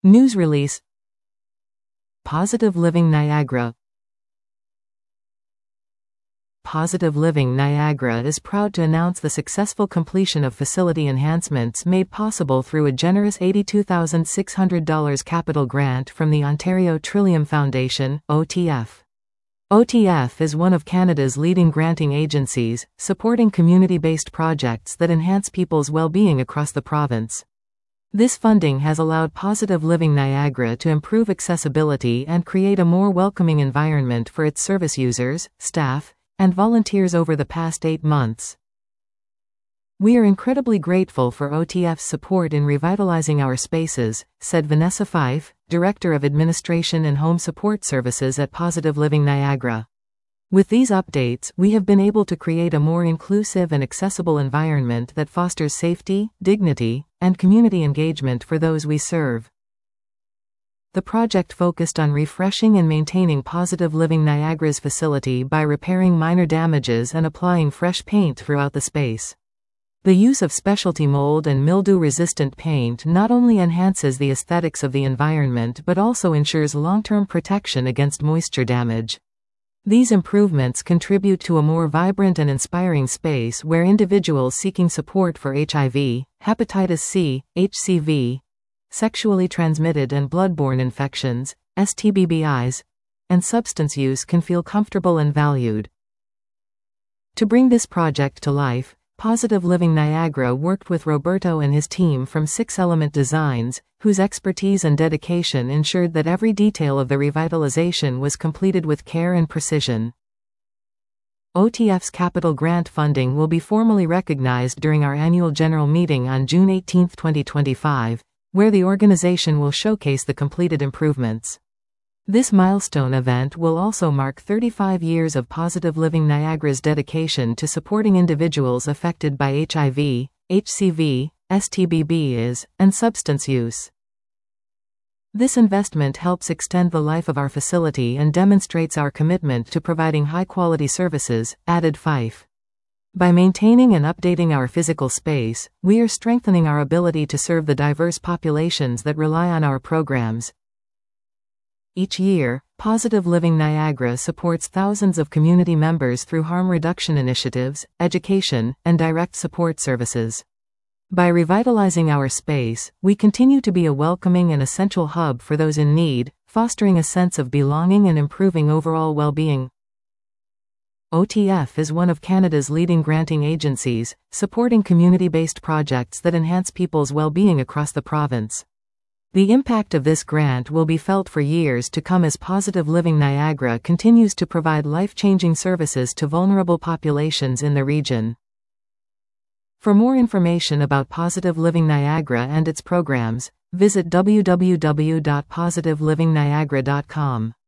News release. Positive Living Niagara. Positive Living Niagara is proud to announce the successful completion of facility enhancements made possible through a generous $82,600 capital grant from the Ontario Trillium Foundation, OTF. OTF is one of Canada's leading granting agencies, supporting community-based projects that enhance people's well-being across the province. This funding has allowed Positive Living Niagara to improve accessibility and create a more welcoming environment for its service users, staff, and volunteers over the past 8 months. We are incredibly grateful for OTF's support in revitalizing our spaces, said Vanessa Fife, Director of Administration and Home Support Services at Positive Living Niagara. With these updates, we have been able to create a more inclusive and accessible environment that fosters safety, dignity, and community engagement for those we serve. The project focused on refreshing and maintaining Positive Living Niagara's facility by repairing minor damages and applying fresh paint throughout the space. The use of specialty mold and mildew-resistant paint not only enhances the aesthetics of the environment but also ensures long-term protection against moisture damage. These improvements contribute to a more vibrant and inspiring space where individuals seeking support for HIV, hepatitis C, HCV, sexually transmitted and bloodborne infections, STBBIs, and substance use can feel comfortable and valued. To bring this project to life, Positive Living Niagara worked with Roberto and his team from 6 Element Designs, whose expertise and dedication ensured that every detail of the revitalization was completed with care and precision. OTF's capital grant funding will be formally recognized during our annual general meeting on June 18, 2025, where the organization will showcase the completed improvements. This milestone event will also mark 35 years of Positive Living Niagara's dedication to supporting individuals affected by HIV, HCV, STBBIs, and substance use. This investment helps extend the life of our facility and demonstrates our commitment to providing high-quality services, added Fife. By maintaining and updating our physical space, we are strengthening our ability to serve the diverse populations that rely on our programs. Each year, Positive Living Niagara supports thousands of community members through harm reduction initiatives, education, and direct support services. By revitalizing our space, we continue to be a welcoming and essential hub for those in need, fostering a sense of belonging and improving overall well-being. OTF is one of Canada's leading granting agencies, supporting community-based projects that enhance people's well-being across the province. The impact of this grant will be felt for years to come as Positive Living Niagara continues to provide life-changing services to vulnerable populations in the region. For more information about Positive Living Niagara and its programs, visit www.positivelivingniagara.com.